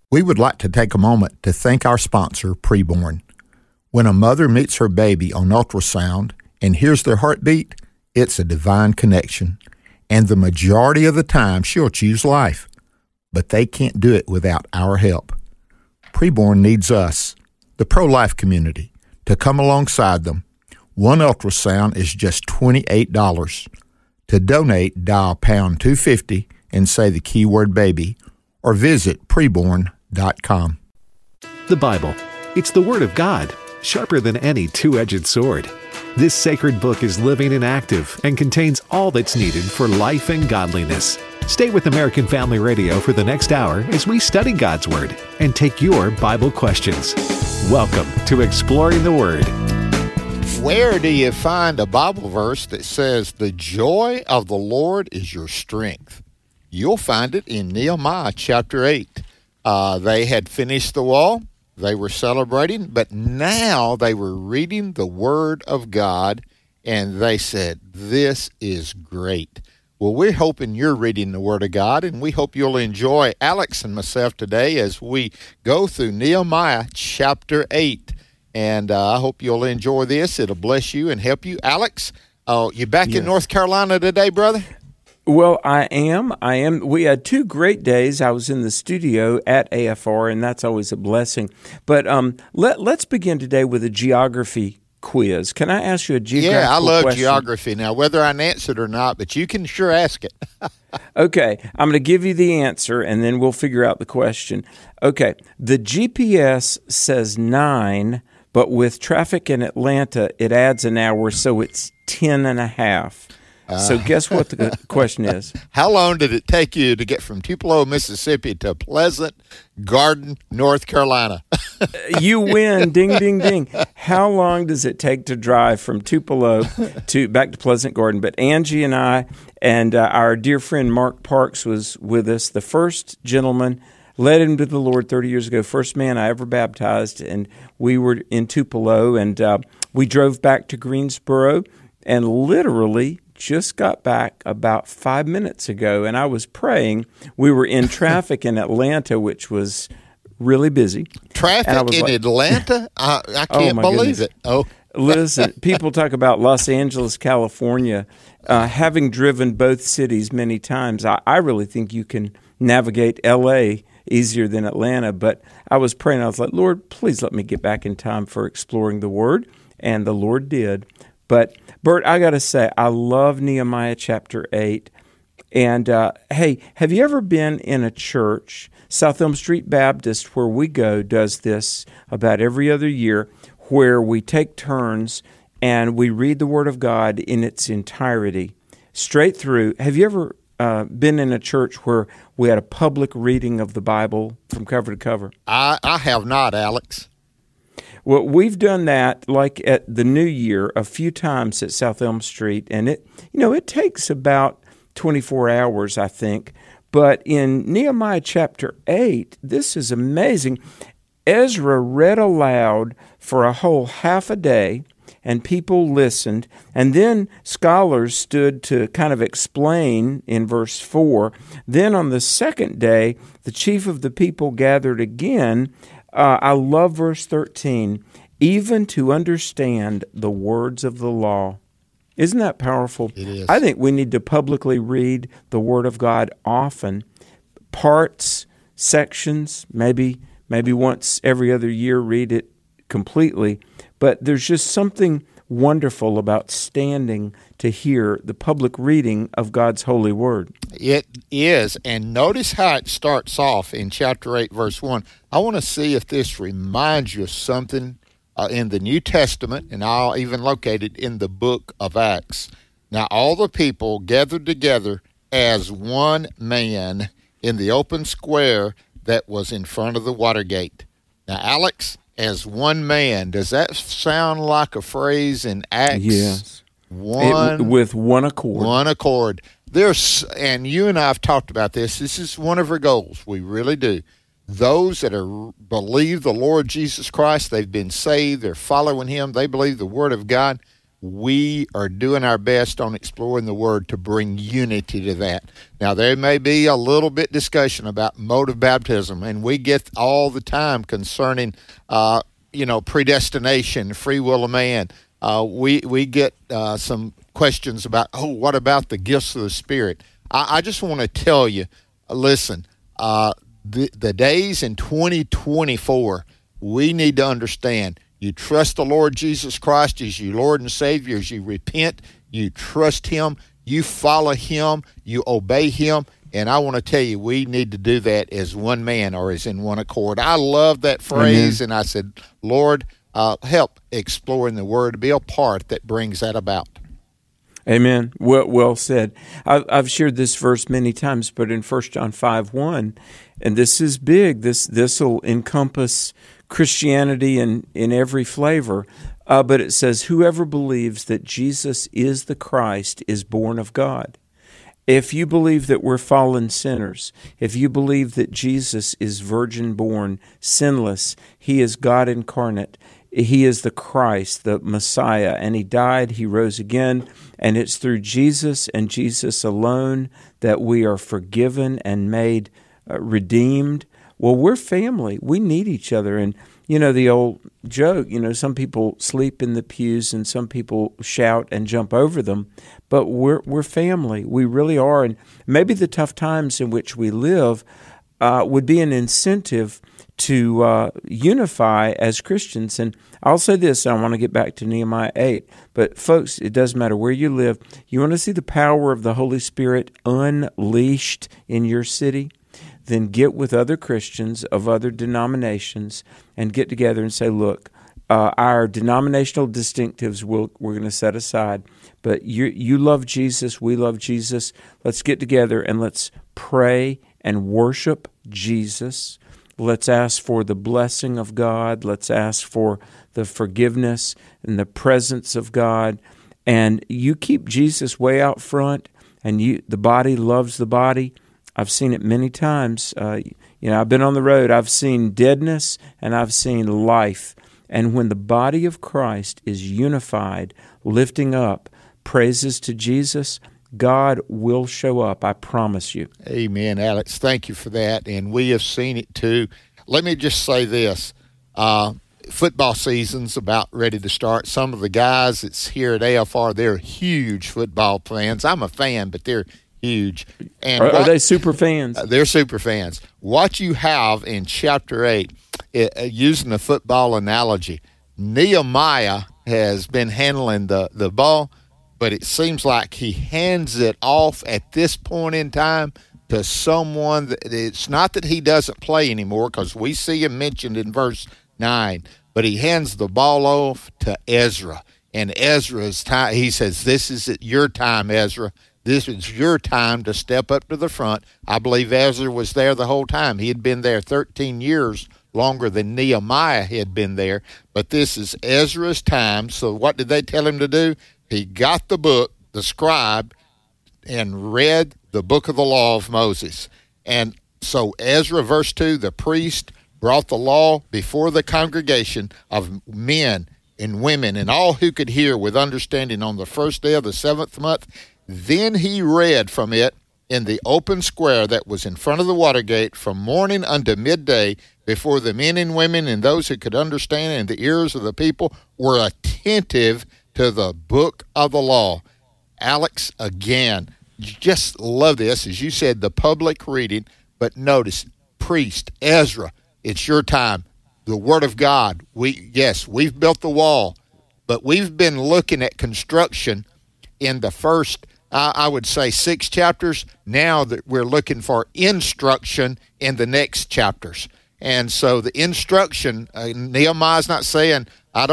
We would like to take a moment to thank our sponsor, Preborn. When a mother meets her baby on ultrasound and hears their heartbeat, it's a divine connection. And the majority of the time, she'll choose life. But they can't do it without our help. Preborn needs us, the pro-life community, to come alongside them. One ultrasound is just $28. To donate, dial pound 250 and say the keyword baby, or visit preborn.com. The Bible. It's the Word of God, sharper than any two-edged sword. This sacred book is living and active and contains all that's needed for life and godliness. Stay with American Family Radio for the next hour as we study God's Word and take your Bible questions. Welcome to Exploring the Word. Where do you find a Bible verse that says, "The joy of the Lord is your strength"? You'll find it in Nehemiah chapter 8. They had finished the wall. They were celebrating, but now they were reading the Word of God, and they said, "This is great." Well, we're hoping you're reading the Word of God, and we hope you'll enjoy Alex and myself today as we go through Nehemiah chapter 8. And I hope you'll enjoy this. It'll bless you and help you. Alex, you back in North Carolina today, brother? Well, I am. We had 2 great days. I was in the studio at AFR, and that's always a blessing. But let's begin today with a geography quiz. Can I ask you a geographical question? Yeah, I love geography. Now, whether I answer it or not, but you can sure ask it. Okay, I'm going to give you the answer, and then we'll figure out the question. Okay, the GPS says 9, but with traffic in Atlanta, it adds an hour, so it's 10 and a half. So guess what the question is? How long did it take you to get from Tupelo, Mississippi to Pleasant Garden, North Carolina? You win. Ding, ding, ding. How long does it take to drive from Tupelo back to Pleasant Garden? But Angie and I and our dear friend Mark Parks was with us, the first gentleman, led him to the Lord 30 years ago, first man I ever baptized, and we were in Tupelo, and we drove back to Greensboro, and literally just got back about 5 minutes ago, and I was praying. We were in traffic in Atlanta, which was really busy. Traffic in Atlanta? I can't believe it. Oh, listen, people talk about Los Angeles, California. Having driven both cities many times, I really think you can navigate L.A. easier than Atlanta. But I was praying. I was like, Lord, please let me get back in time for exploring the Word, and the Lord did. But, Bert, I got to say, I love Nehemiah chapter 8. And, hey, have you ever been in a church? South Elm Street Baptist, where we go, does this about every other year, where we take turns and we read the Word of God in its entirety, straight through. Have you ever been in a church where we had a public reading of the Bible from cover to cover? I have not, Alex. Well, we've done that like at the New Year a few times at South Elm Street, and it takes about 24 hours, I think. But in Nehemiah chapter 8, this is amazing. Ezra read aloud for a whole half a day, and people listened. And then scholars stood to kind of explain in verse 4. Then on the second day, the chief of the people gathered again. I love verse 13, even to understand the words of the law. Isn't that powerful? It is. I think we need to publicly read the Word of God often, parts, sections, maybe once every other year read it completely. But there's just something wonderful about standing to hear the public reading of God's holy Word. It is, and notice how it starts off in chapter 8, verse 1. I want to see if this reminds you of something in the New Testament, and I'll even locate it in the book of Acts. Now, all the people gathered together as one man in the open square that was in front of the water gate. Now, Alex, as one man, does that sound like a phrase in Acts? Yes. With one accord. One accord. And you and I have talked about this. This is one of our goals. We really do. Those that believe the Lord Jesus Christ, they've been saved, they're following Him, they believe the Word of God. we are doing our best on exploring the Word to bring unity to that. Now, there may be a little bit discussion about mode of baptism, and we get all the time concerning, predestination, free will of man. We get some questions about, what about the gifts of the Spirit? I just want to tell you, listen, the days in 2024, we need to understand, you trust the Lord Jesus Christ as your Lord and Savior, as you repent, you trust Him, you follow Him, you obey Him, and I want to tell you, we need to do that as one man or as in one accord. I love that phrase, and I said, Lord, help exploring the Word to be a part that brings that about. Amen. Well said. I've shared this verse many times, but in 1 John 5:1, and this is big. This will encompass Christianity in every flavor. But it says, whoever believes that Jesus is the Christ is born of God. If you believe that we're fallen sinners, if you believe that Jesus is virgin born, sinless, He is God incarnate, He is the Christ, the Messiah, and He died, He rose again, and it's through Jesus and Jesus alone that we are forgiven and made redeemed. Well, we're family. We need each other. And, the old joke, some people sleep in the pews and some people shout and jump over them, but we're family. We really are. And maybe the tough times in which we live would be an incentive to unify as Christians. And I'll say this, I want to get back to Nehemiah 8, but folks, it doesn't matter where you live. You want to see the power of the Holy Spirit unleashed in your city? Then get with other Christians of other denominations and get together and say, look, our denominational distinctives we're going to set aside, but you love Jesus, we love Jesus. Let's get together and let's pray and worship Jesus. Let's ask for the blessing of God. Let's ask for the forgiveness and the presence of God. And you keep Jesus way out front, and the body loves the body. I've seen it many times. I've been on the road. I've seen deadness and I've seen life. And when the body of Christ is unified, lifting up praises to Jesus, God will show up, I promise you. Amen, Alex. Thank you for that. And we have seen it too. Let me just say this. Football season's about ready to start. Some of the guys that's here at AFR, they're huge football fans. I'm a fan, but they're huge. And are they super fans? They're super fans. What you have in chapter 8, using the football analogy, Nehemiah has been handling the ball, but it seems like he hands it off at this point in time to someone. It's not that he doesn't play anymore, because we see him mentioned in verse 9, but he hands the ball off to Ezra. And Ezra's time, he says, this is your time, Ezra. This is your time to step up to the front. I believe Ezra was there the whole time. He had been there 13 years longer than Nehemiah had been there. But this is Ezra's time. So what did they tell him to do? He got the book, the scribe, and read the book of the law of Moses. And so Ezra, verse 2, the priest brought the law before the congregation of men and women and all who could hear with understanding on the first day of the 7th month. Then he read from it in the open square that was in front of the water gate from morning unto midday before the men and women and those who could understand, and the ears of the people were attentive to the book of the law. Alex, again, just love this. As you said, the public reading, but notice, priest, Ezra, it's your time. The Word of God. We've built the wall, but we've been looking at construction in the first, I would say, 6 chapters. Now that we're looking for instruction in the next chapters. And so the instruction, Nehemiah's not saying,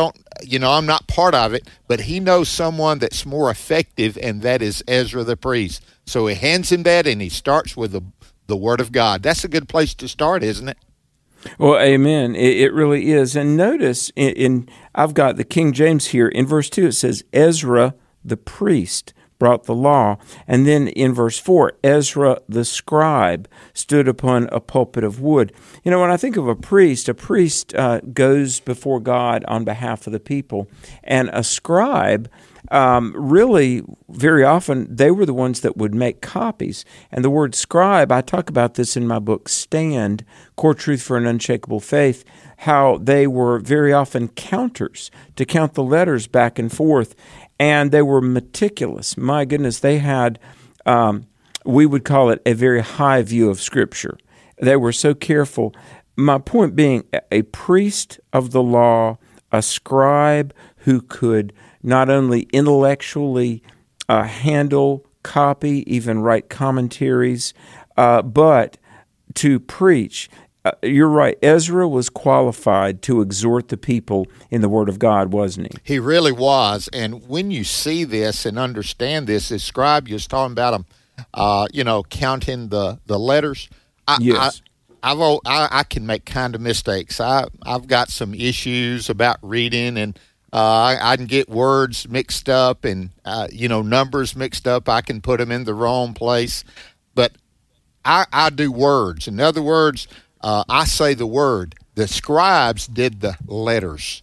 I'm not part of it, but he knows someone that's more effective, and that is Ezra the priest. So he hands him that, and he starts with the Word of God. That's a good place to start, isn't it? Well, amen. It really is. And notice, I've got the King James here. In verse 2, it says, Ezra the priest brought the law. And then in verse 4, Ezra the scribe stood upon a pulpit of wood. When I think of a priest goes before God on behalf of the people. And a scribe, really, very often, they were the ones that would make copies. And the word scribe, I talk about this in my book, Stand, Core Truth for an Unshakable Faith, how they were very often counters to count the letters back and forth. And they were meticulous. My goodness, they had, we would call it a very high view of Scripture. They were so careful. My point being, a priest of the law, a scribe who could not only intellectually handle, copy, even write commentaries, but to preach. You're right. Ezra was qualified to exhort the people in the Word of God, wasn't he? He really was. And when you see this and understand this, the scribe, you was talking about them, counting the letters. Yes. I can make kind of mistakes. I've got some issues about reading, and I can get words mixed up and, numbers mixed up. I can put them in the wrong place. But I do words. In other words, I say the word. The scribes did the letters.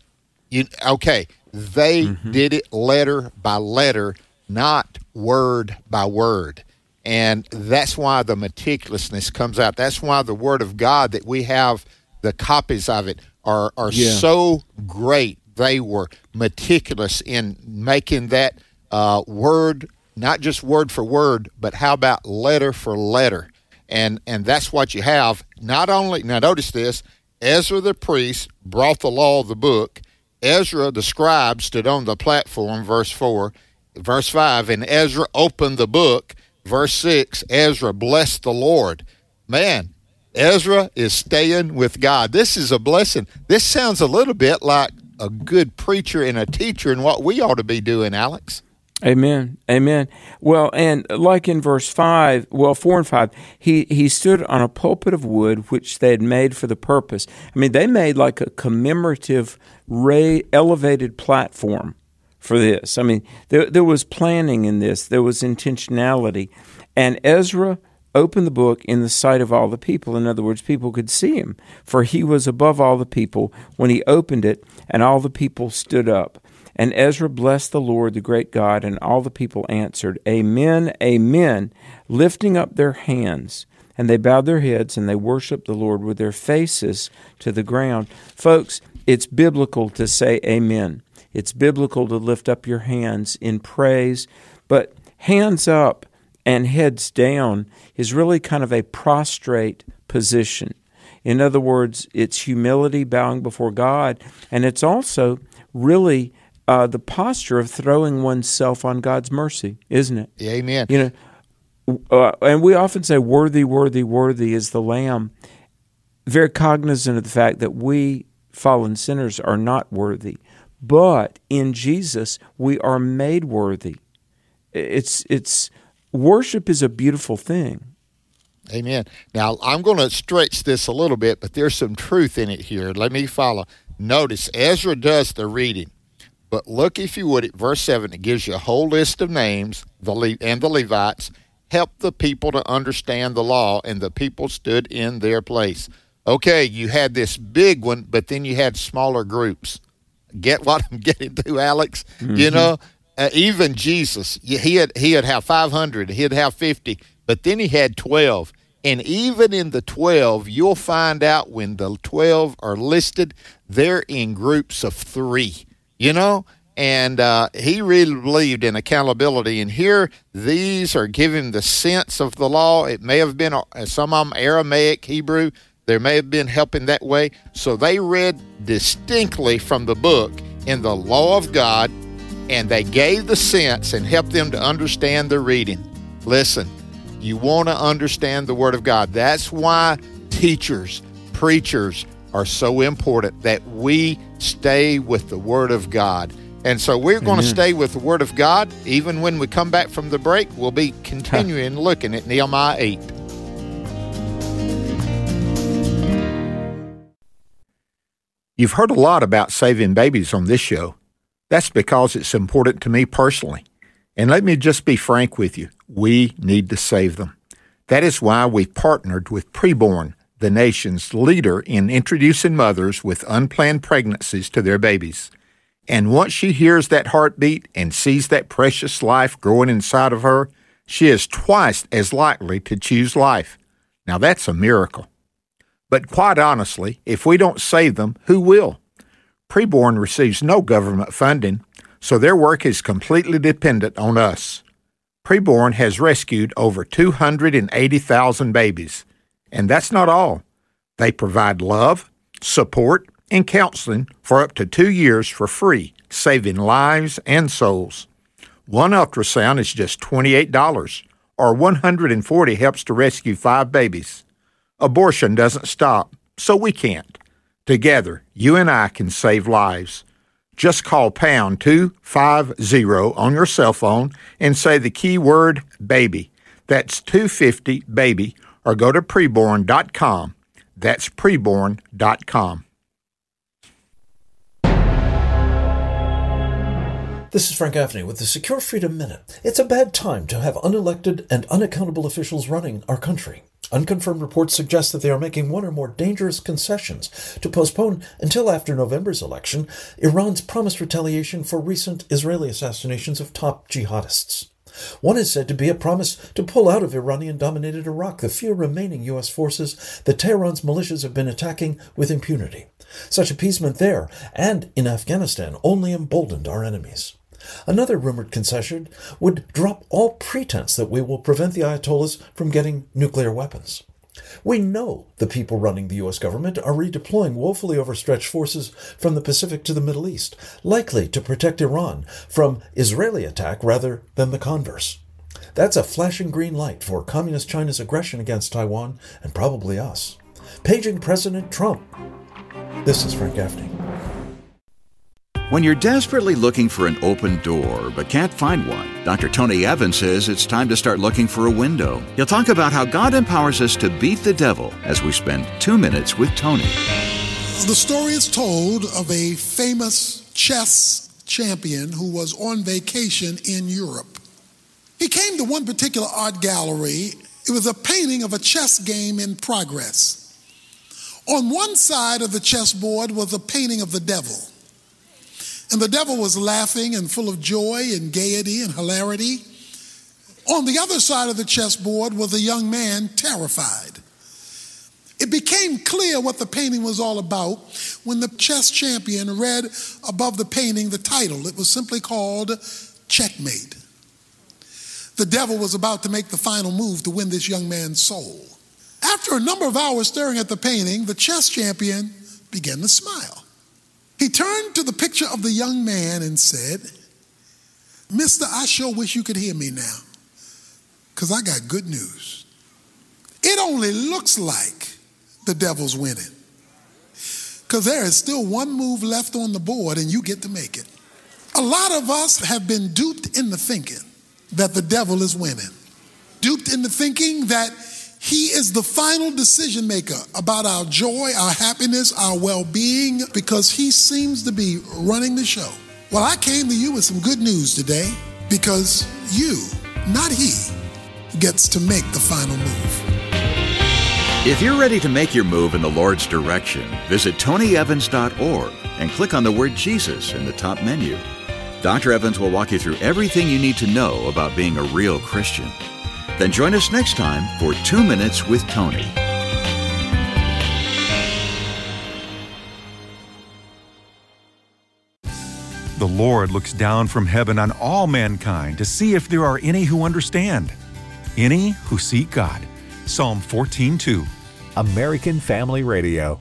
They did it letter by letter, not word by word. And that's why the meticulousness comes out. That's why the Word of God that we have, the copies of it, are so great. They were meticulous in making that word, not just word for word, but how about letter for letter? And that's what you have. Not only, now notice this, Ezra the priest brought the law of the book. Ezra the scribe stood on the platform, verse 4. Verse 5, and Ezra opened the book. Verse 6, Ezra blessed the Lord. Man, Ezra is staying with God. This is a blessing. This sounds a little bit like a good preacher and a teacher and what we ought to be doing, Alex. Amen. Amen. Well, and like in verse 4 and 5, he stood on a pulpit of wood which they had made for the purpose. I mean, they made like a commemorative elevated platform for this. I mean, there was planning in this. There was intentionality. And Ezra opened the book in the sight of all the people. In other words, people could see him, for he was above all the people when he opened it, and all the people stood up. And Ezra blessed the Lord, the great God, and all the people answered, Amen, Amen, lifting up their hands. And they bowed their heads, and they worshiped the Lord with their faces to the ground. Folks, it's biblical to say amen. It's biblical to lift up your hands in praise, but hands up and heads down is really kind of a prostrate position. In other words, it's humility, bowing before God, and it's also really the posture of throwing oneself on God's mercy, isn't it? Amen. And we often say, worthy, worthy, worthy is the Lamb, very cognizant of the fact that we fallen sinners are not worthy. But in Jesus, we are made worthy. It's worship is a beautiful thing. Amen. Now, I'm going to stretch this a little bit, but there's some truth in it here. Let me follow. Notice, Ezra does the reading. But look, if you would, at verse 7, it gives you a whole list of names, and the Levites helped the people to understand the law, and the people stood in their place. Okay, you had this big one, but then you had smaller groups. Get what I'm getting to, Alex? Mm-hmm. Even Jesus, he'd have 500, he'd have 50, but then he had 12. And even in the 12, you'll find out when the 12 are listed, they're in groups of 3, And he really believed in accountability. And here, these are giving the sense of the law. It may have been some of them Aramaic, Hebrew. There may have been help in that way. So they read distinctly from the book in the law of God, and they gave the sense and helped them to understand the reading. Listen, you want to understand the Word of God. That's why teachers, preachers are so important, that we stay with the Word of God. And so we're going to stay with the Word of God. Even when we come back from the break, we'll be continuing looking at Nehemiah 8. You've heard a lot about saving babies on this show. That's because it's important to me personally. And let me just be frank with you. We need to save them. That is why we've partnered with Preborn, the nation's leader in introducing mothers with unplanned pregnancies to their babies. And once she hears that heartbeat and sees that precious life growing inside of her, she is twice as likely to choose life. Now that's a miracle. But quite honestly, if we don't save them, who will? Preborn receives no government funding, so their work is completely dependent on us. Preborn has rescued over 280,000 babies. And that's not all. They provide love, support, and counseling for up to 2 years for free, saving lives and souls. One ultrasound is just $28, or $140 helps to rescue 5 babies. Abortion doesn't stop, so we can't. Together, you and I can save lives. Just call pound 250 on your cell phone and say the keyword baby. That's 250-BABY, or go to preborn.com. That's preborn.com. This is Frank Gaffney with the Secure Freedom Minute. It's a bad time to have unelected and unaccountable officials running our country. Unconfirmed reports suggest that they are making one or more dangerous concessions to postpone until after November's election Iran's promised retaliation for recent Israeli assassinations of top jihadists. One is said to be a promise to pull out of Iranian-dominated Iraq the few remaining U.S. forces that Tehran's militias have been attacking with impunity. Such appeasement there and in Afghanistan only emboldened our enemies. Another rumored concession would drop all pretense that we will prevent the Ayatollahs from getting nuclear weapons. We know the people running the U.S. government are redeploying woefully overstretched forces from the Pacific to the Middle East, likely to protect Iran from Israeli attack rather than the converse. That's a flashing green light for Communist China's aggression against Taiwan and probably us. Paging President Trump. This is Frank Gaffney. When you're desperately looking for an open door but can't find one, Dr. Tony Evans says it's time to start looking for a window. He'll talk about how God empowers us to beat the devil as we spend 2 minutes with Tony. The story is told of a famous chess champion who was on vacation in Europe. He came to one particular art gallery. It was a painting of a chess game in progress. On one side of the chessboard was a painting of the devil. And the devil was laughing and full of joy and gaiety and hilarity. On the other side of the chessboard was a young man terrified. It became clear what the painting was all about when the chess champion read above the painting the title. It was simply called Checkmate. The devil was about to make the final move to win this young man's soul. After a number of hours staring at the painting, the chess champion began to smile. He turned to the picture of the young man and said, "Mister, I sure wish you could hear me now, because I got good news. It only looks like the devil's winning, because there is still one move left on the board and you get to make it." A lot of us have been duped into thinking that the devil is winning, duped into thinking that he is the final decision maker about our joy, our happiness, our well-being, because he seems to be running the show. Well, I came to you with some good news today, because you, not he, gets to make the final move. If you're ready to make your move in the Lord's direction, visit TonyEvans.org and click on the word Jesus in the top menu. Dr. Evans will walk you through everything you need to know about being a real Christian. Then join us next time for 2 Minutes with Tony. The Lord looks down from heaven on all mankind to see if there are any who understand, any who seek God. Psalm 14:2. American Family Radio.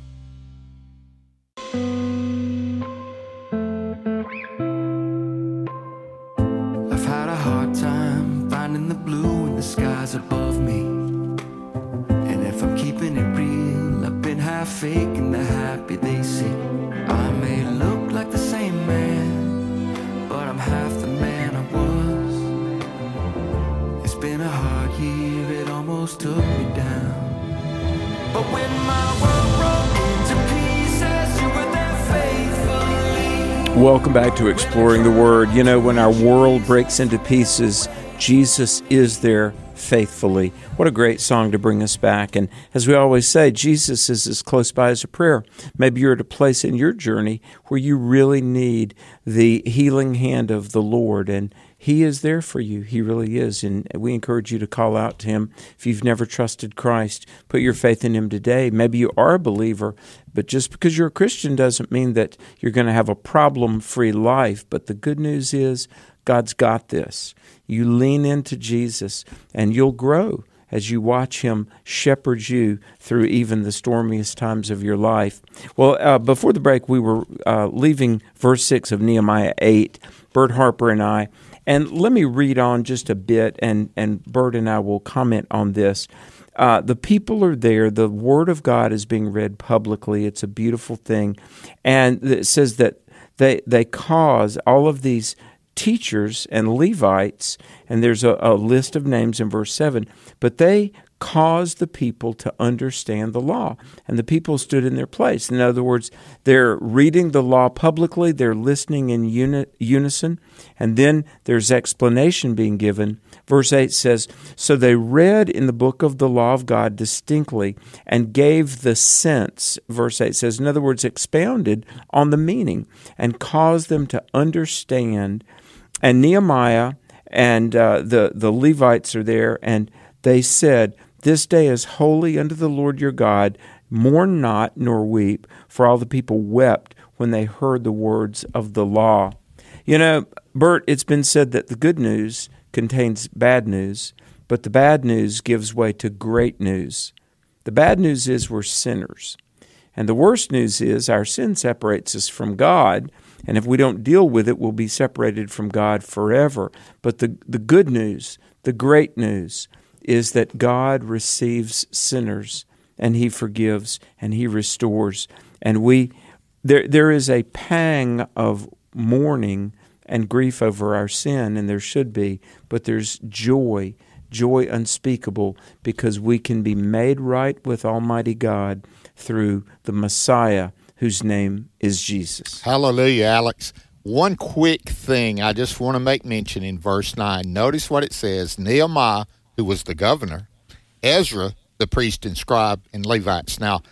I've had a hard time finding the blue in the skies above me. And if I'm keeping it real, I've been half faking the happy they see. I may look like the same man, but I'm half the man I was. It's been a hard year, it almost took me down. But when my world broke into pieces, you were there faithfully. Welcome back to Exploring the Word. You know, when our world breaks into pieces, Jesus is there faithfully. What a great song to bring us back. And as we always say, Jesus is as close by as a prayer. Maybe you're at a place in your journey where you really need the healing hand of the Lord, and He is there for you. He really is. And we encourage you to call out to Him. If you've never trusted Christ, put your faith in Him today. Maybe you are a believer, but just because you're a Christian doesn't mean that you're going to have a problem-free life. But the good news is God's got this. You lean into Jesus, and you'll grow as you watch Him shepherd you through even the stormiest times of your life. Well, before the break, we were leaving verse 6 of Nehemiah 8, Bert Harper and I. And let me read on just a bit, and Bert and I will comment on this. The people are there. The Word of God is being read publicly. It's a beautiful thing. And it says that they cause all of these teachers and Levites, and there's a list of names in verse 7, but they caused the people to understand the law, and the people stood in their place. In other words, they're reading the law publicly, they're listening in unison, and then there's explanation being given. Verse 8 says, "So they read in the book of the law of God distinctly and gave the sense," verse 8 says, in other words, expounded on the meaning and caused them to understand. And Nehemiah and the Levites are there, and they said, "This day is holy unto the Lord your God. Mourn not nor weep." For all the people wept when they heard the words of the law. You know, Bert, it's been said that the good news contains bad news, but the bad news gives way to great news. The bad news is we're sinners. And the worst news is our sin separates us from God, and if we don't deal with it, we'll be separated from God forever. But the good news, the great news, is that God receives sinners, and He forgives, and He restores. And there is a pang of mourning and grief over our sin, and there should be, but there's joy unspeakable, because we can be made right with Almighty God through the Messiah, whose name is Jesus. Hallelujah, Alex. One quick thing I just want to make mention in verse 9. Notice what it says. Nehemiah, who was the governor, Ezra, the priest and scribe, and Levites. Now,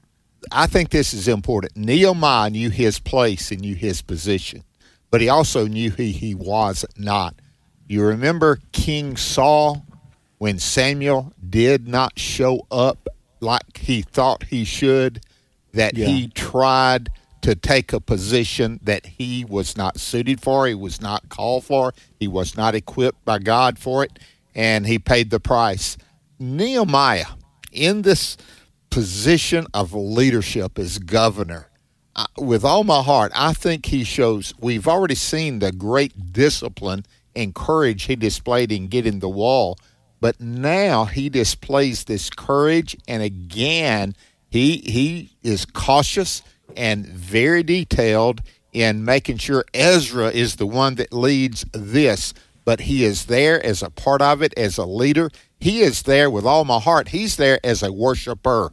I think this is important. Nehemiah knew his place and knew his position, but he also knew who he was not. You remember King Saul, when Samuel did not show up like he thought he should, that he tried to take a position that he was not suited for, he was not called for, he was not equipped by God for it, and he paid the price. Nehemiah, in this position of leadership as governor, with all my heart, I think he shows, we've already seen the great discipline and courage he displayed in getting the wall, but now he displays this courage, and again, he is cautious and very detailed in making sure Ezra is the one that leads this, but he is there as a part of it, as a leader. He is there with all my heart. He's there as a worshiper,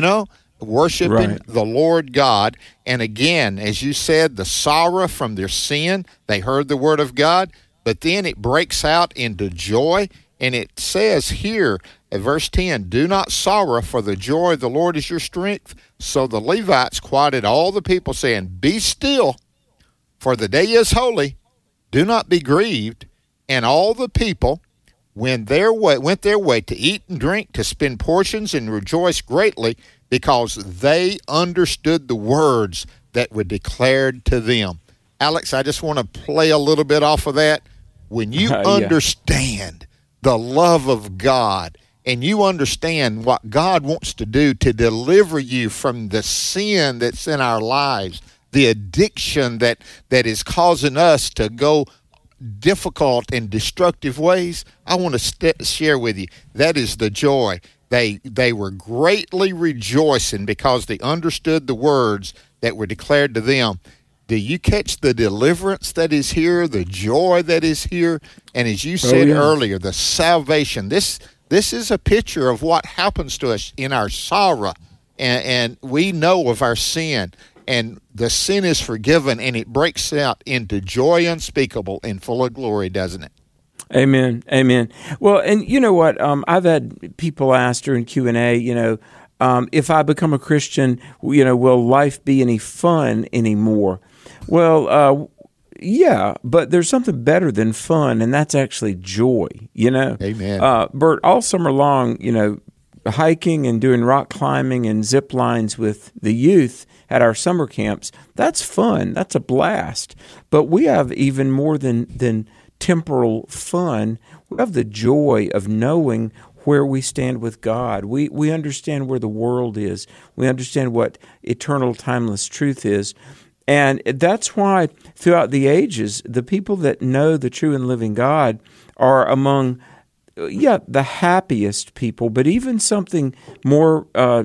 worshiping the Lord God. And again, as you said, the sorrow from their sin, they heard the word of God, but then it breaks out into joy. And it says here at verse 10, "Do not sorrow, for the joy of the Lord is your strength." So the Levites quieted all the people, saying, "Be still, for the day is holy. Do not be grieved." And all the people went their way to eat and drink, to spend portions, and rejoice greatly, because they understood the words that were declared to them. Alex, I just want to play a little bit off of that. When you understand the love of God, and you understand what God wants to do to deliver you from the sin that's in our lives, the addiction that is causing us to go difficult and destructive ways, I want to share with you, that is the joy. They were greatly rejoicing because they understood the words that were declared to them. Do you catch the deliverance that is here, the joy that is here? And as you said earlier, the salvation. This is a picture of what happens to us in our sorrow. And we know of our sin. And the sin is forgiven, and it breaks out into joy unspeakable and full of glory, doesn't it? Amen. Amen. Well, and you know what? I've had people ask during Q&A, if I become a Christian, will life be any fun anymore? Well, yeah, but there's something better than fun, and that's actually joy, Amen. Bert, all summer long, hiking and doing rock climbing and zip lines with the youth at our summer camps, that's fun. That's a blast. But we have even more than temporal fun. We have the joy of knowing where we stand with God. We understand where the world is. We understand what eternal, timeless truth is. And that's why throughout the ages, the people that know the true and living God are among the happiest people, but even something more,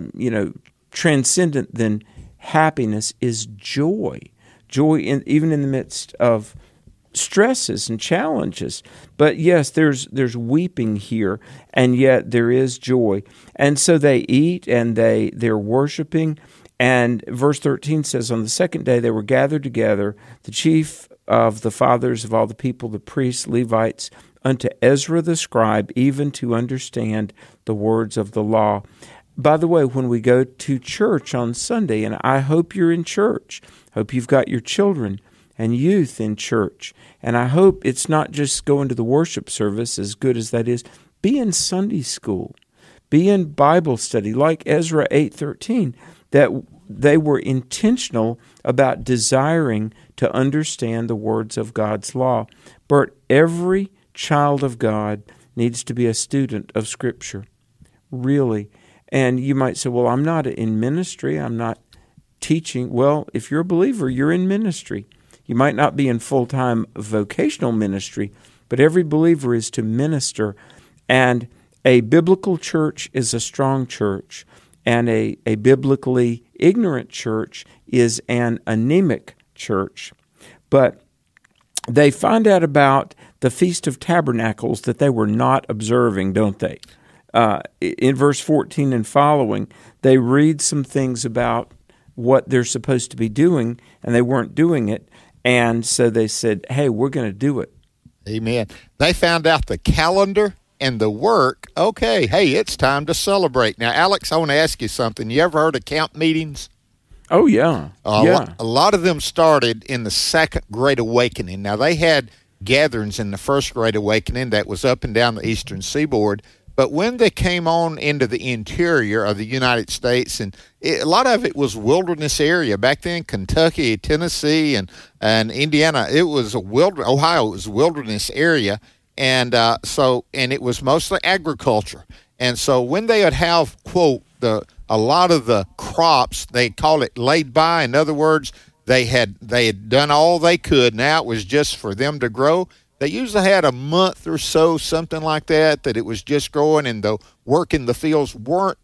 transcendent than happiness is joy. Joy, even in the midst of stresses and challenges. But yes, there's weeping here, and yet there is joy. And so they eat and they're worshiping. And verse 13 says, on the second day they were gathered together, the chief of the fathers of all the people, the priests, Levites, unto Ezra the scribe, even to understand the words of the law. By the way, when we go to church on Sunday, and I hope you're in church, hope you've got your children and youth in church, and I hope it's not just going to the worship service, as good as that is, be in Sunday school, be in Bible study, like Ezra 8:13, that they were intentional about desiring to understand the words of God's law. Bert, every child of God needs to be a student of Scripture, really. And you might say, well, I'm not in ministry, I'm not teaching. Well, if you're a believer, you're in ministry. You might not be in full-time vocational ministry, but every believer is to minister. And a biblical church is a strong church, and a biblically ignorant church is an anemic church. But they find out about the Feast of Tabernacles that they were not observing, don't they? In verse 14 and following, they read some things about what they're supposed to be doing, and they weren't doing it. And so they said, hey, we're going to do it. Amen. They found out the calendar and the work. Okay, hey, it's time to celebrate. Now, Alex, I want to ask you something. You ever heard of camp meetings? Oh, yeah. A lot of them started in the Second Great Awakening. Now, they had gatherings in the First Great Awakening that was up and down the eastern seaboard. But when they came on into the interior of the United States, and a lot of it was wilderness area. Back then, Kentucky, Tennessee, and Indiana, it was Ohio, it was a wilderness area. And it was mostly agriculture. And so when they would have, quote, a lot of the crops, they call it laid by. In other words, they had done all they could. Now it was just for them to grow. They usually had a month or so, something like that it was just growing, and the work in the fields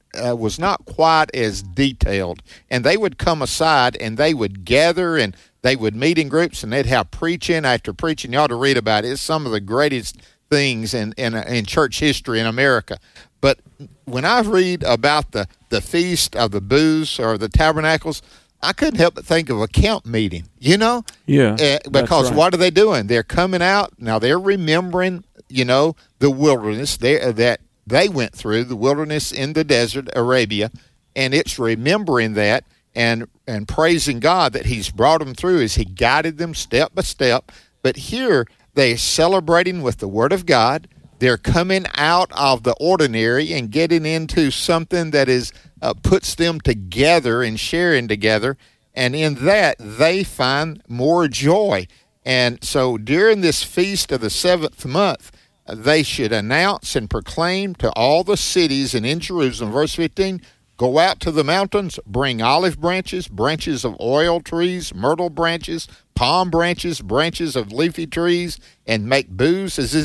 was not quite as detailed. And they would come aside and they would gather and they would meet in groups, and they'd have preaching after preaching. You ought to read about it. It's some of the greatest things in church history in America. But when I read about the Feast of the Booths or the Tabernacles, I couldn't help but think of a camp meeting, Yeah. Because right. What are they doing? They're coming out. Now, they're remembering, the wilderness that they went through, the wilderness in the desert, Arabia, and it's remembering that and praising God that he's brought them through as he guided them step by step. But here, they're celebrating with the Word of God. They're coming out of the ordinary and getting into something that is puts them together and sharing together. And in that, they find more joy. And so during this feast of the 7th month, they should announce and proclaim to all the cities and in Jerusalem, verse 15, go out to the mountains, bring olive branches, branches of oil trees, myrtle branches, palm branches, branches of leafy trees, and make booths as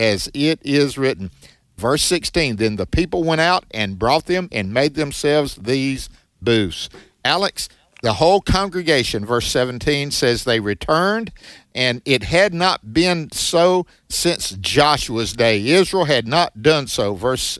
it is written. Verse 16, then the people went out and brought them and made themselves these booths. Alex, the whole congregation, verse 17, says they returned, and it had not been so since Joshua's day. Israel had not done so. Verse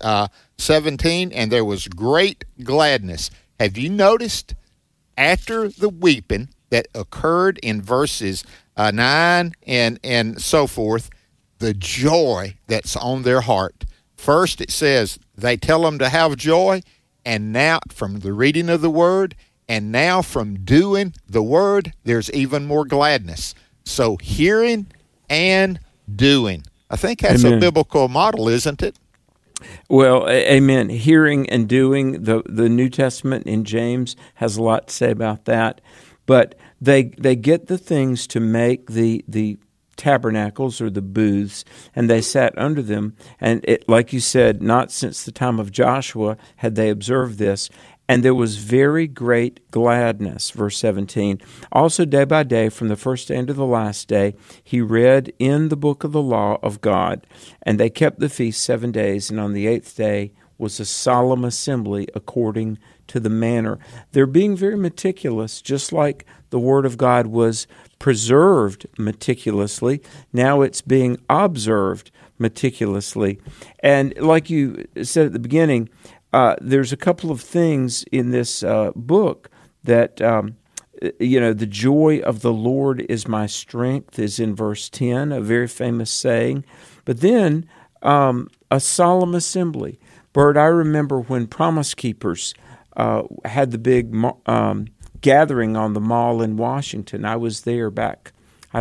17, and there was great gladness. Have you noticed after the weeping that occurred in verses 9 and so forth, the joy that's on their heart. First, it says they tell them to have joy, and now from the reading of the Word, and now from doing the Word, there's even more gladness. So hearing and doing. I think that's Amen. a biblical model, isn't it? Well, amen. Hearing and doing, the New Testament in James has a lot to say about that. But they get the things to make the tabernacles or the booths, and they sat under them. And it, like you said, not since the time of Joshua had they observed this. And there was very great gladness, verse 17. Also day by day, from the first day unto the last day, he read in the book of the law of God. And they kept the feast 7 days, and on the 8th day was a solemn assembly according to the manner. They're being very meticulous, just like the Word of God was preserved meticulously. Now it's being observed meticulously. And like you said at the beginning, there's a couple of things in this book that, the joy of the Lord is my strength is in verse 10, a very famous saying. But then a solemn assembly. Bert, I remember when Promise Keepers had the big gathering on the mall in Washington. I was there back,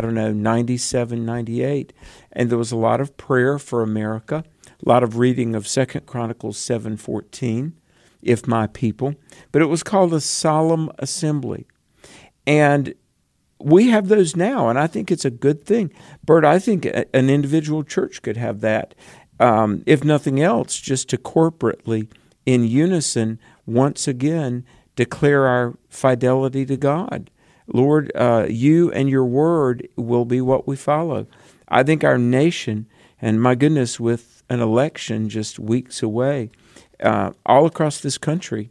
97, 98. And there was a lot of prayer for America. A lot of reading of 2 Chronicles 7:14, if my people. But it was called a solemn assembly. And we have those now, and I think it's a good thing. Bert, I think an individual church could have that, if nothing else, just to corporately, in unison, once again, declare our fidelity to God. Lord, you and your word will be what we follow. I think our nation, and my goodness, with an election just weeks away, all across this country,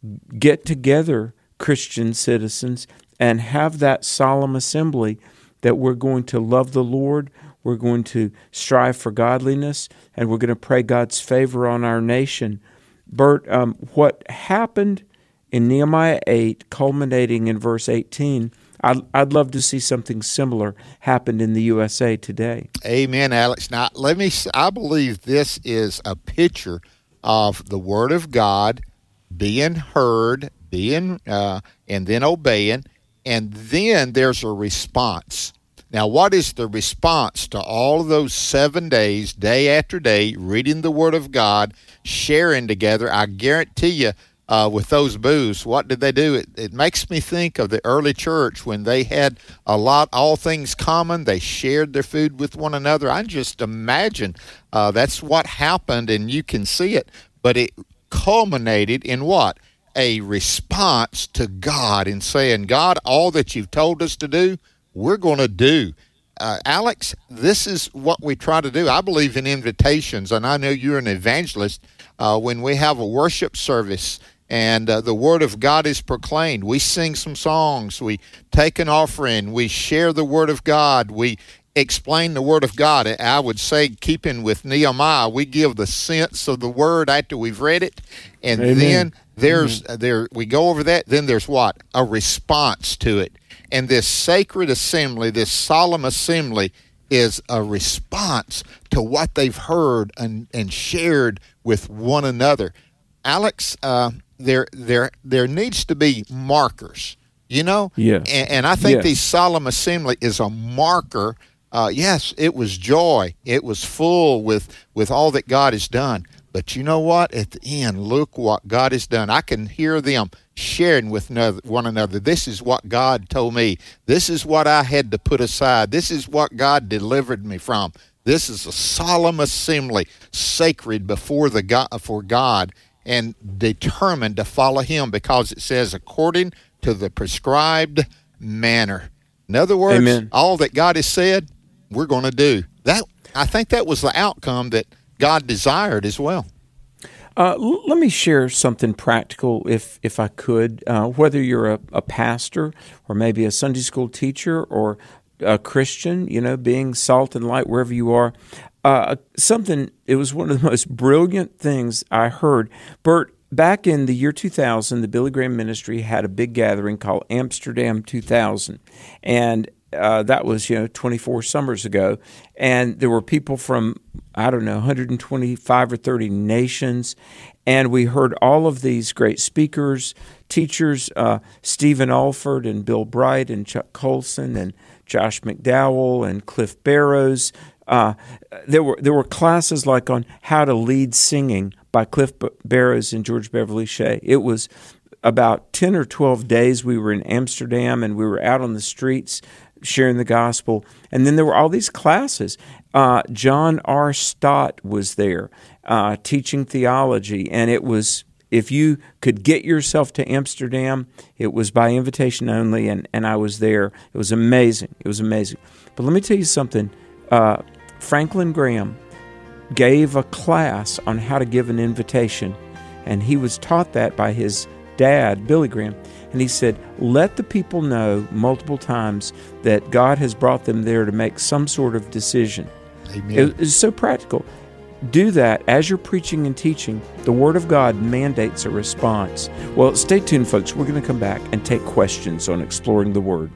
get together, Christian citizens, and have that solemn assembly that we're going to love the Lord, we're going to strive for godliness, and we're going to pray God's favor on our nation. Bert, what happened in Nehemiah 8, culminating in verse 18, I'd love to see something similar happen in the USA today. Amen, Alex. Now, I believe this is a picture of the Word of God being heard, and then obeying, and then there's a response. Now, what is the response to all of those 7 days, day after day, reading the Word of God, sharing together? I guarantee you, with those booths, what did they do? It makes me think of the early church when they had all things common. They shared their food with one another. I just imagine that's what happened, and you can see it. But it culminated in what? A response to God in saying, God, all that you've told us to do, we're going to do. Alex, this is what we try to do. I believe in invitations, and I know you're an evangelist. When we have a worship service, and the Word of God is proclaimed, we sing some songs, we take an offering, we share the Word of God, we explain the Word of God. I would say, keeping with Nehemiah, we give the sense of the Word after we've read it, and Amen. then we go over that, then there's what? A response to it. And this sacred assembly, this solemn assembly, is a response to what they've heard and shared with one another. Alex, there needs to be markers, Yes. And I think Yes. the solemn assembly is a marker. Yes, it was joy. It was full with all that God has done. But you know what? At the end, look what God has done. I can hear them sharing with one another. This is what God told me. This is what I had to put aside. This is what God delivered me from. This is a solemn assembly, sacred before God, and determined to follow Him, because it says according to the prescribed manner. In other words, Amen. all that God has said, we're going to do. I think that was the outcome that God desired as well. Let me share something practical, if I could. Whether you're a pastor or maybe a Sunday school teacher or a Christian, being salt and light wherever you are. It was one of the most brilliant things I heard. Bert, back in the year 2000, the Billy Graham Ministry had a big gathering called Amsterdam 2000. And that was 24 summers ago, and there were people from 125 or 30 nations, and we heard all of these great speakers, teachers, Stephen Alford and Bill Bright and Chuck Colson and Josh McDowell and Cliff Barrows. There were classes like on how to lead singing by Cliff Barrows and George Beverly Shea. It was about 10 or 12 days. We were in Amsterdam, and we were out on the streets sharing the gospel. And then there were all these classes. John R. Stott was there teaching theology, and it was, if you could get yourself to Amsterdam, it was by invitation only, and I was there. It was amazing. It was amazing. But let me tell you something. Franklin Graham gave a class on how to give an invitation, and he was taught that by his dad, Billy Graham. And he said, let the people know multiple times that God has brought them there to make some sort of decision. Amen. It's so practical. Do that as you're preaching and teaching. The Word of God mandates a response. Well, stay tuned, folks. We're going to come back and take questions on Exploring the Word.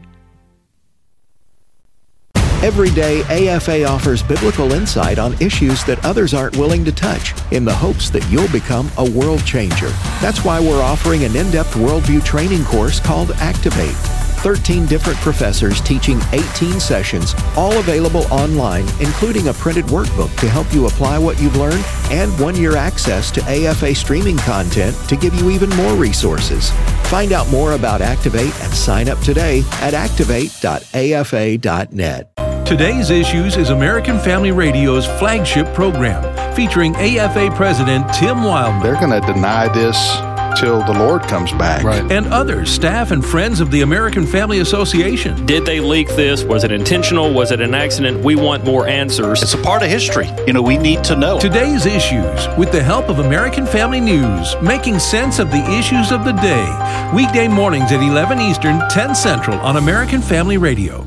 Every day, AFA offers biblical insight on issues that others aren't willing to touch, in the hopes that you'll become a world changer. That's why we're offering an in-depth worldview training course called Activate. 13 different professors teaching 18 sessions, all available online, including a printed workbook to help you apply what you've learned, and 1-year access to AFA streaming content to give you even more resources. Find out more about Activate and sign up today at activate.afa.net. Today's Issues is American Family Radio's flagship program, featuring AFA President Tim Wildman. They're going to deny this till the Lord comes back. Right. And others, staff and friends of the American Family Association. Did they leak this? Was it intentional? Was it an accident? We want more answers. It's a part of history. We need to know. Today's Issues, with the help of American Family News, making sense of the issues of the day. Weekday mornings at 11 Eastern, 10 Central on American Family Radio.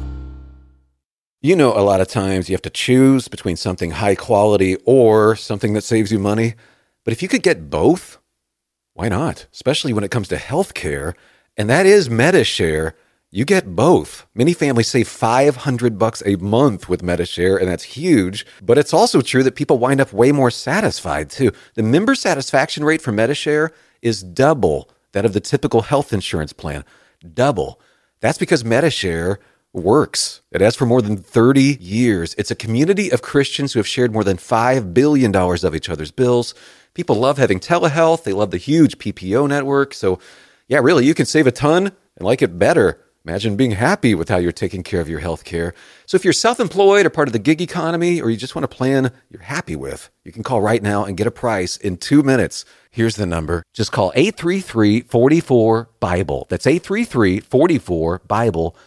A lot of times you have to choose between something high quality or something that saves you money. But if you could get both, why not? Especially when it comes to health care. And that is MediShare. You get both. Many families save $500 a month with MediShare, and that's huge. But it's also true that people wind up way more satisfied, too. The member satisfaction rate for MediShare is double that of the typical health insurance plan. Double. That's because MediShare works. It has for more than 30 years. It's a community of Christians who have shared more than $5 billion of each other's bills. People love having telehealth. They love the huge PPO network. So, yeah, really, you can save a ton and like it better. Imagine being happy with how you're taking care of your health care. So if you're self-employed or part of the gig economy, or you just want a plan you're happy with, you can call right now and get a price in 2 minutes. Here's the number. Just call 833-44-BIBLE. That's 833-44-BIBLE.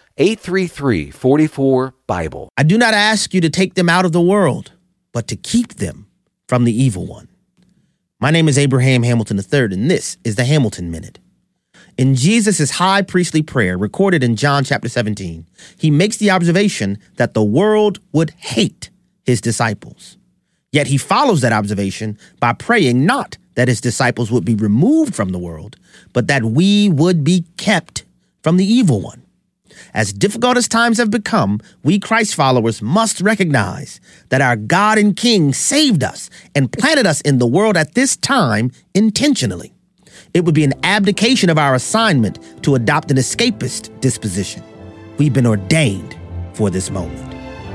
833-44-BIBLE. I do not ask you to take them out of the world, but to keep them from the evil one. My name is Abraham Hamilton III, and this is the Hamilton Minute. In Jesus' high priestly prayer, recorded in John chapter 17, he makes the observation that the world would hate his disciples. Yet he follows that observation by praying not that his disciples would be removed from the world, but that we would be kept from the evil one. As difficult as times have become, we Christ followers must recognize that our God and King saved us and planted us in the world at this time intentionally. It would be an abdication of our assignment to adopt an escapist disposition. We've been ordained for this moment.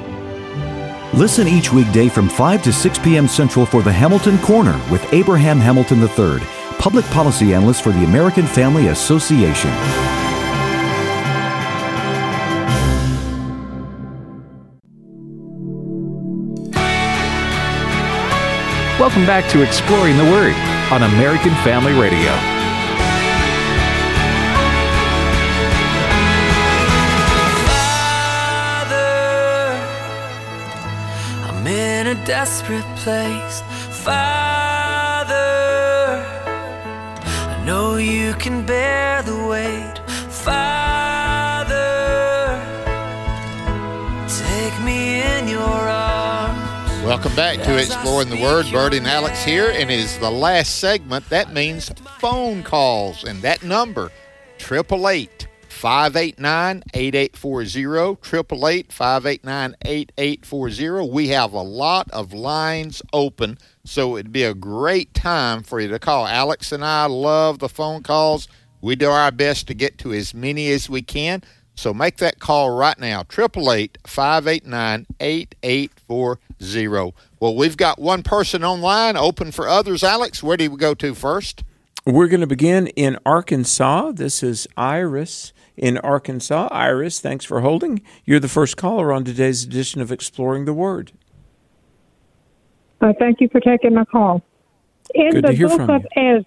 Listen each weekday from 5 to 6 p.m. Central for the Hamilton Corner with Abraham Hamilton III, Public Policy Analyst for the American Family Association. Welcome back to Exploring the Word on American Family Radio. I'm in a desperate place, Father. I know you can bear the weight, Father. Take me in your arms. Welcome back to Exploring the Word. Bert and Alex here, and it is the last segment. That means phone calls, and that number, 888 888-589-8840, 888-589-8840. We have a lot of lines open, so it'd be a great time for you to call. Alex and I love the phone calls. We do our best to get to as many as we can, so make that call right now, 888-589-8840. Well, we've got one person online, open for others. Alex, where do we go to first? We're going to begin in Arkansas. This is Iris in Arkansas. Iris, thanks for holding. You're the first caller on today's edition of Exploring the Word. Thank you for taking my call. Good to hear from you.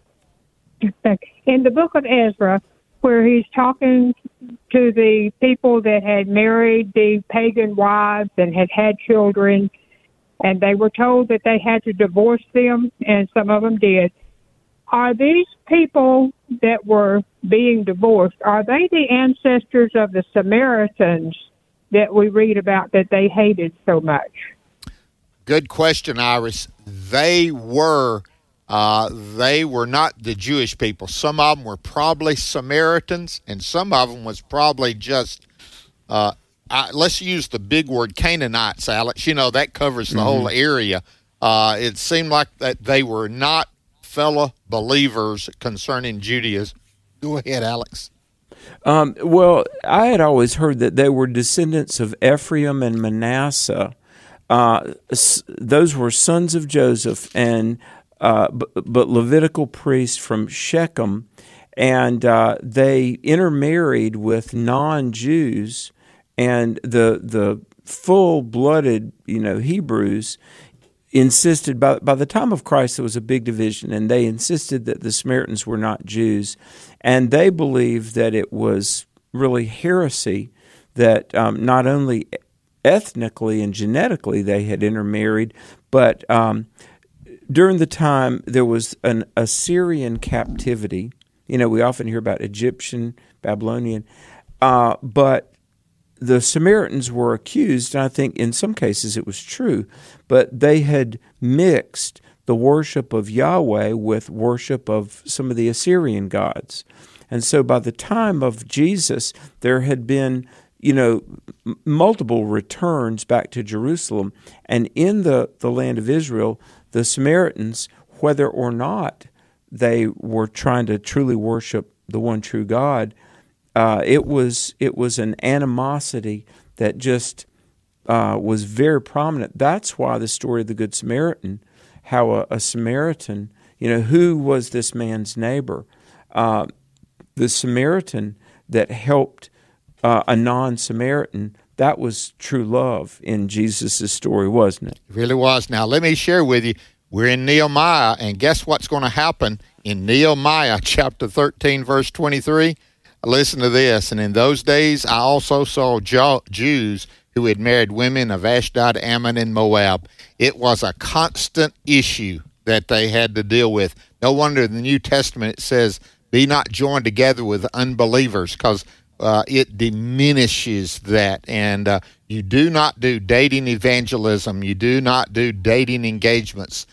In the book of Ezra, where he's talking to the people that had married the pagan wives and had had children, and they were told that they had to divorce them, and some of them did. Are these people that were being divorced, are they the ancestors of the Samaritans that we read about that they hated so much? Good question, Iris. They were not the Jewish people. Some of them were probably Samaritans, and some of them was probably just, let's use the big word, Canaanites, Alex. You know, that covers the whole area. It seemed like that they were not fellow believers concerning Judaism. Go ahead, Alex. Well, I had always heard that they were descendants of Ephraim and Manasseh. Those were sons of Joseph, and but Levitical priests from Shechem, and they intermarried with non-Jews, and the full-blooded, Hebrews insisted, by the time of Christ, there was a big division, and they insisted that the Samaritans were not Jews, and they believed that it was really heresy that not only ethnically and genetically they had intermarried, but during the time there was an Assyrian captivity. We often hear about Egyptian, Babylonian, but the Samaritans were accused, and I think in some cases it was true, but they had mixed the worship of Yahweh with worship of some of the Assyrian gods. And so by the time of Jesus, there had been, multiple returns back to Jerusalem. And in the land of Israel, the Samaritans, whether or not they were trying to truly worship the one true God, it was an animosity that just was very prominent. That's why the story of the Good Samaritan, how a Samaritan, who was this man's neighbor? The Samaritan that helped a non-Samaritan, that was true love in Jesus' story, wasn't it? It really was. Now, let me share with you, we're in Nehemiah, and guess what's going to happen in Nehemiah chapter 13, verse 23? Listen to this. And in those days I also saw Jews who had married women of Ashdod, Ammon, and Moab. It was a constant issue that they had to deal with. No wonder in the New Testament it says, be not joined together with unbelievers, because it diminishes that. And you do not do dating evangelism. You do not do dating engagements.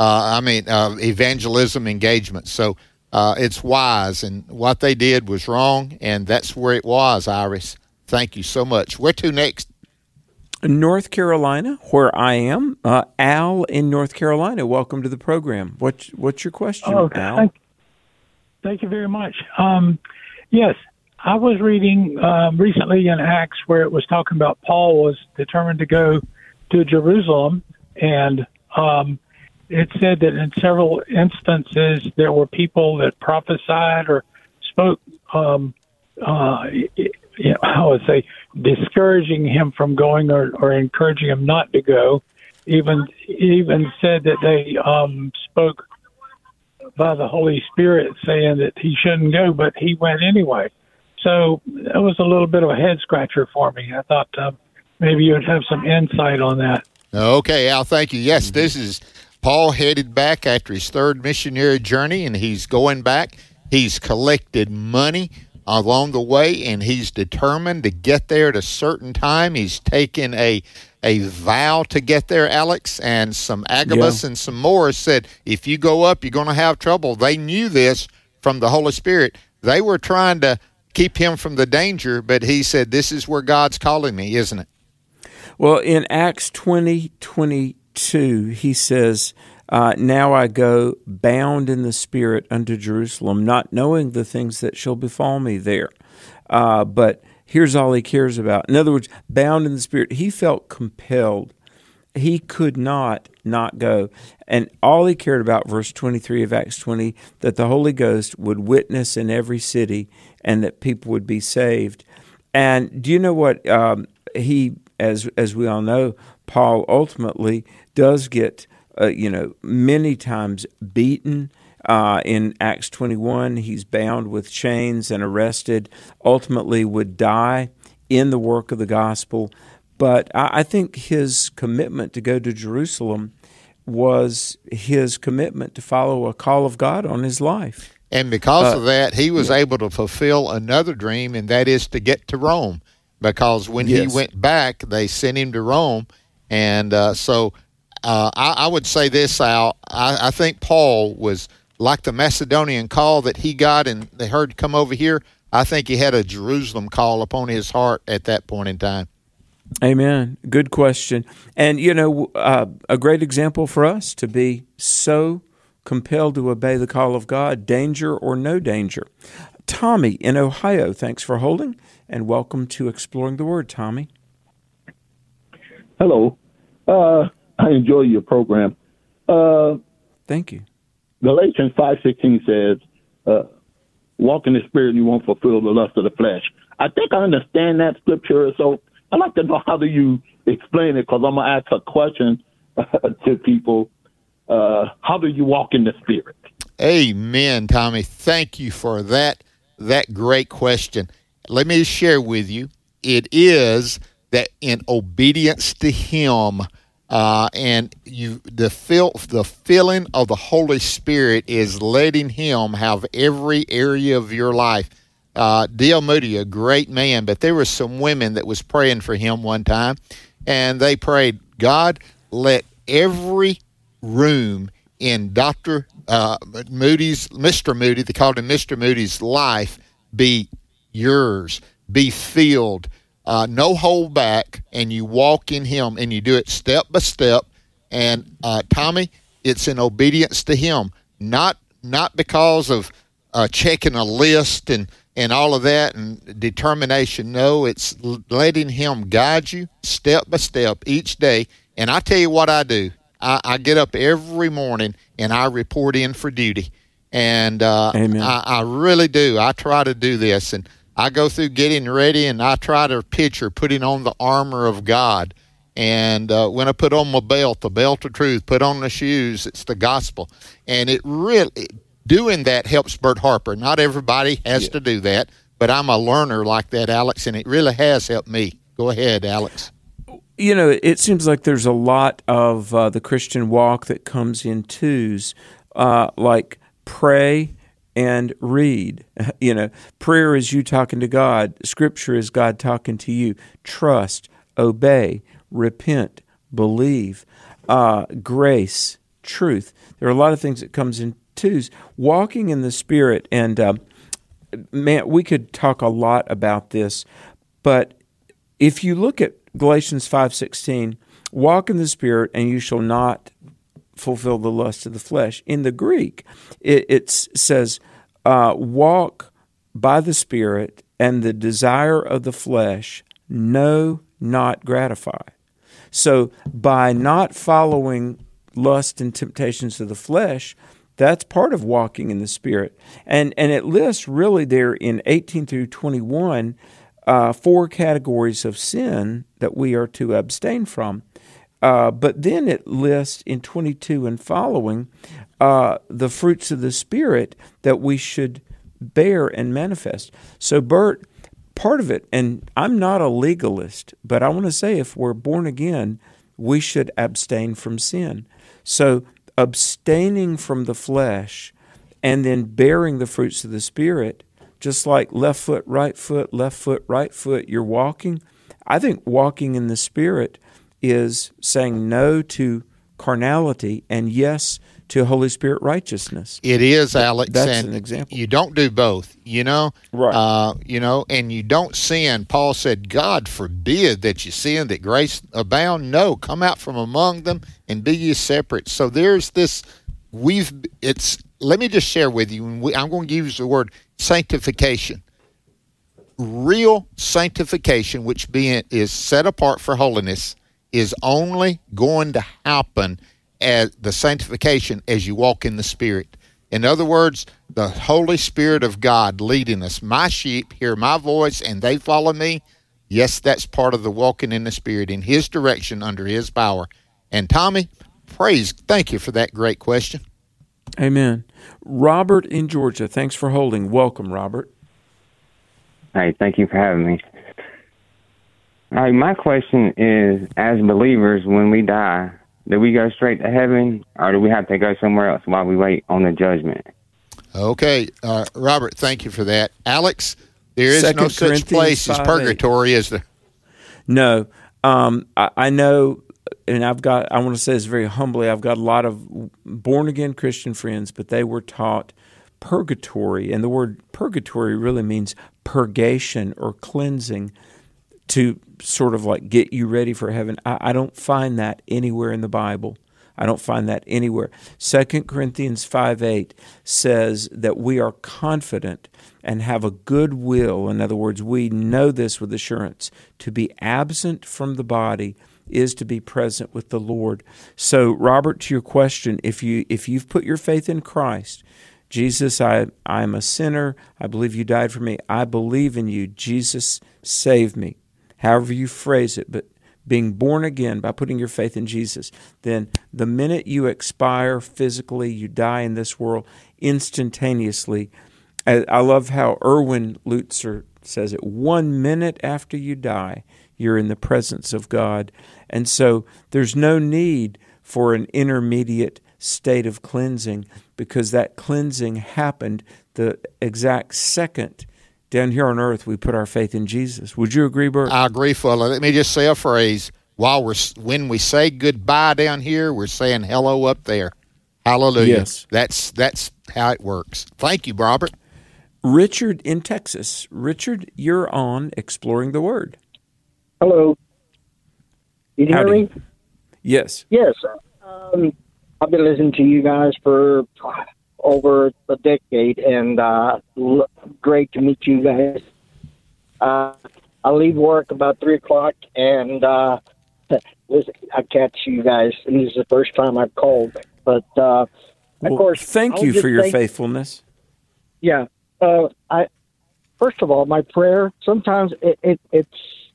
Evangelism engagements. So it's wise, and what they did was wrong, and that's where it was, Iris. Thank you so much. Where to next? North Carolina, where I am. Al in North Carolina, welcome to the program. What's your question, Al? Thank you very much. Yes, I was reading recently in Acts where it was talking about Paul was determined to go to Jerusalem, and it said that in several instances there were people that prophesied or spoke, I would say, discouraging him from going or encouraging him not to go. Even said that they spoke by the Holy Spirit saying that he shouldn't go, but he went anyway. So that was a little bit of a head scratcher for me. I thought maybe you would have some insight on that. Okay, Al, thank you. Yes, this is Paul headed back after his third missionary journey, and he's going back. He's collected money along the way, and he's determined to get there at a certain time. He's taken a vow to get there, Alex, and some Agabus and some more said, if you go up, you're going to have trouble. They knew this from the Holy Spirit. They were trying to keep him from the danger, but he said, this is where God's calling me, isn't it? Well, in Acts 20:22, he says, now I go bound in the Spirit unto Jerusalem, not knowing the things that shall befall me there. But here's all he cares about. In other words, bound in the Spirit. He felt compelled. He could not go. And all he cared about, verse 23 of Acts 20, that the Holy Ghost would witness in every city and that people would be saved. And do you know what he, as we all know, Paul ultimately does get many times beaten. In Acts 21, he's bound with chains and arrested, ultimately would die in the work of the gospel. But I think his commitment to go to Jerusalem was his commitment to follow a call of God on his life. And because of that, he was able to fulfill another dream, and that is to get to Rome. Because when he went back, they sent him to Rome. And I would say this, Al. I think Paul was like the Macedonian call that he got and they heard to come over here. I think he had a Jerusalem call upon his heart at that point in time. Amen. Good question. And, a great example for us to be so compelled to obey the call of God, danger or no danger. Tommy in Ohio, thanks for holding, and welcome to Exploring the Word, Tommy. Hello. I enjoy your program. Thank you. Galatians 5:16 says, walk in the Spirit and you won't fulfill the lust of the flesh. I think I understand that scripture, so I'd like to know how do you explain it, because I'm going to ask a question to people. How do you walk in the Spirit? Amen, Tommy. Thank you for that great question. Let me share with you. It is that in obedience to Him, and the filling of the Holy Spirit is letting Him have every area of your life. D.L. Moody, a great man, but there were some women that was praying for him one time, and they prayed, God, let every room in Dr. Moody's, Mr. Moody, they called him Mr. Moody's life, be yours, be filled, no hold back, and you walk in Him, and you do it step by step. And Tommy, it's in obedience to Him, not because of checking a list and all of that and determination. No, it's letting Him guide you step by step each day. And I tell you what I do. I get up every morning and I report in for duty. And I really do. I try to do this. And I go through getting ready and I try to picture putting on the armor of God. And when I put on my belt, the belt of truth, put on the shoes, it's the gospel. And it really, doing that helps Bert Harper. Not everybody has to do that, but I'm a learner like that, Alex, and it really has helped me. Go ahead, Alex. It seems like there's a lot of the Christian walk that comes in twos, like pray and read. Prayer is you talking to God. Scripture is God talking to you. Trust, obey, repent, believe, grace, truth. There are a lot of things that comes in twos. Walking in the Spirit, and man, we could talk a lot about this, but if you look at Galatians 5:16, walk in the Spirit and you shall not fulfill the lust of the flesh. In the Greek, it says, walk by the Spirit, and the desire of the flesh no, not gratify. So by not following lust and temptations of the flesh, that's part of walking in the Spirit. And it lists really there in 18 through 21 4 categories of sin that we are to abstain from. But then it lists in 22 and following the fruits of the Spirit that we should bear and manifest. So, Bert, part of it, and I'm not a legalist, but I want to say if we're born again, we should abstain from sin. So abstaining from the flesh and then bearing the fruits of the Spirit, just like left foot, right foot, you're walking. I think walking in the Spirit is saying no to carnality and yes to Holy Spirit righteousness. It is, Alex. That's and an example. You don't do both, Right. And you don't sin. Paul said, God forbid that you sin, that grace abound. No, come out from among them and be ye separate. So there's this, let me just share with you, I'm going to use the word sanctification. Real sanctification, which is set apart for holiness, is only going to happen as the sanctification as you walk in the Spirit. In other words, the Holy Spirit of God leading us. My sheep hear my voice and they follow me. Yes, that's part of the walking in the Spirit, in His direction, under His power. And Tommy, thank you for that great question. Amen. Robert in Georgia, thanks for holding. Welcome, Robert. Hey, thank you for having me. All right, my question is, as believers, when we die, do we go straight to heaven, or do we have to go somewhere else while we wait on the judgment? Okay, Robert, thank you for that. Alex, there is 2 no such place as purgatory, is there? No. I know, and I want to say this very humbly, I've got a lot of born-again Christian friends, but they were taught purgatory, and the word purgatory really means purgation or cleansing, to sort of like get you ready for heaven. I don't find that anywhere in the Bible. I don't find that anywhere. 2 Corinthians 5:8 says that we are confident and have a good will. In other words, we know this with assurance. To be absent from the body is to be present with the Lord. So, Robert, to your question, if you've put your faith in Christ, Jesus, I am a sinner. I believe you died for me. I believe in you. Jesus, save me. However you phrase it, but being born again by putting your faith in Jesus, then the minute you expire physically, you die in this world instantaneously. I love how Erwin Lutzer says it, 1 minute after you die, you're in the presence of God. And so there's no need for an intermediate state of cleansing, because that cleansing happened the exact second down here on earth we put our faith in Jesus. Would you agree, Bert? I agree, fella. Let me just say a phrase. When we say goodbye down here, we're saying hello up there. Hallelujah. Yes. That's how it works. Thank you, Robert. Richard in Texas. Richard, you're on Exploring the Word. Hello. You hear me? Yes. Yes. I've been listening to you guys for over a decade, and great to meet you guys. I leave work about 3 o'clock, and listen, I catch you guys, and this is the first time I've called. But of course, thank you for your faithfulness. Yeah. First of all, my prayer. Sometimes it's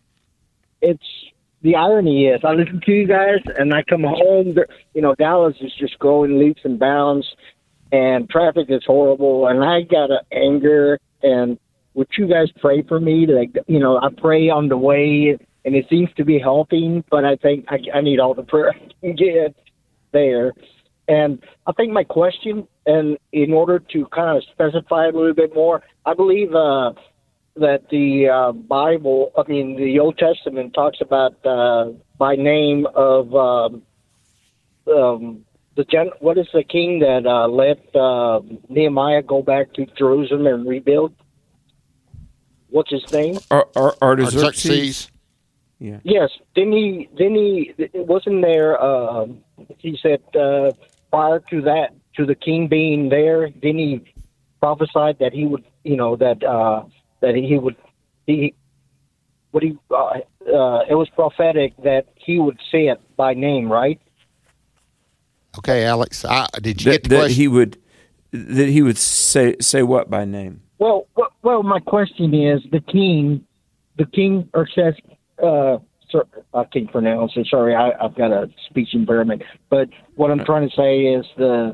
the irony is I listen to you guys, and I come home. Dallas is just going leaps and bounds, and traffic is horrible, and I got anger. And would you guys pray for me? I pray on the way, and it seems to be helping, but I think I need all the prayer I can get there. And I think my question, and in order to kind of specify it a little bit more, I believe that the Bible, the Old Testament talks about by name of what is the king that let Nehemiah go back to Jerusalem and rebuild? What's his name? Artaxerxes. Yeah. Yes. Then he wasn't there. He said prior to that, to the king being there, then he prophesied that he would, it was prophetic that he would say it by name, right? Okay, Alex, did you get the question? That he would say what by name? Well, my question is the king, or says, I can't pronounce it. Sorry, I've got a speech impairment. But what I'm trying to say is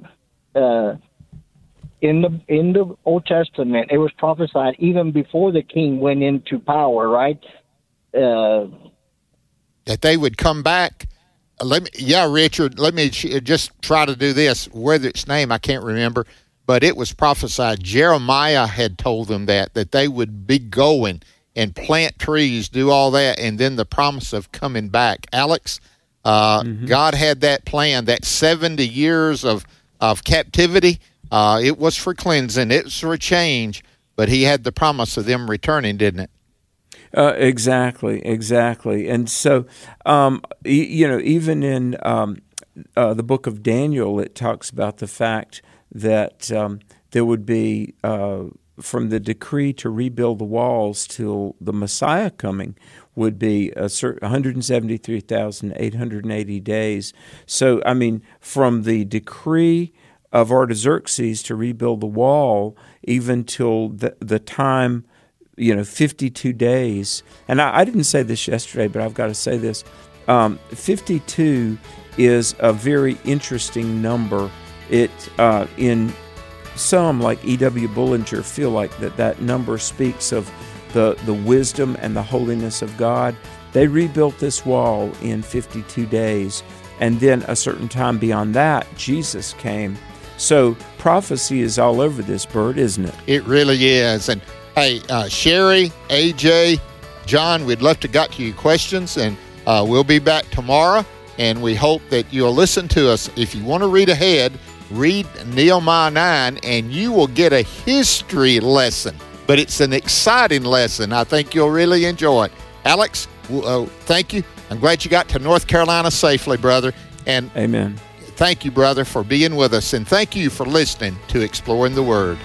in the Old Testament, it was prophesied even before the king went into power, right? That they would come back. Richard, let me just try to do this. Whether its name, I can't remember, but it was prophesied. Jeremiah had told them that they would be going and plant trees, do all that, and then the promise of coming back. Alex, God had that plan, that 70 years of of captivity, it was for cleansing, it was for change, but he had the promise of them returning, didn't it? Exactly. And so, even in the book of Daniel, it talks about the fact that there would be, from the decree to rebuild the walls till the Messiah coming, would be 173,880 days. So, I mean, from the decree of Artaxerxes to rebuild the wall, even till the time, 52 days. And I didn't say this yesterday, but I've got to say this. 52 is a very interesting number. It in some, like E.W. Bullinger, feel like that number speaks of the wisdom and the holiness of God. They rebuilt this wall in 52 days, and then a certain time beyond that, Jesus came. So prophecy is all over this, Bert, isn't it? It really is. And hey, Sherry, AJ, John, we'd love to get to your questions, and we'll be back tomorrow, and we hope that you'll listen to us. If you want to read ahead, read Nehemiah 9, and you will get a history lesson. But it's an exciting lesson. I think you'll really enjoy it. Alex, thank you. I'm glad you got to North Carolina safely, brother. And amen. Thank you, brother, for being with us. And thank you for listening to Exploring the Word.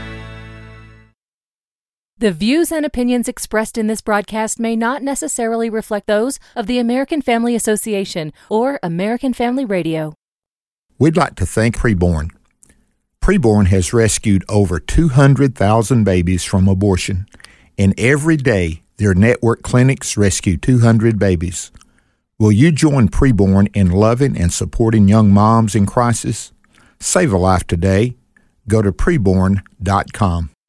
The views and opinions expressed in this broadcast may not necessarily reflect those of the American Family Association or American Family Radio. We'd like to thank Preborn. Preborn has rescued over 200,000 babies from abortion, and every day their network clinics rescue 200 babies. Will you join Preborn in loving and supporting young moms in crisis? Save a life today. Go to preborn.com.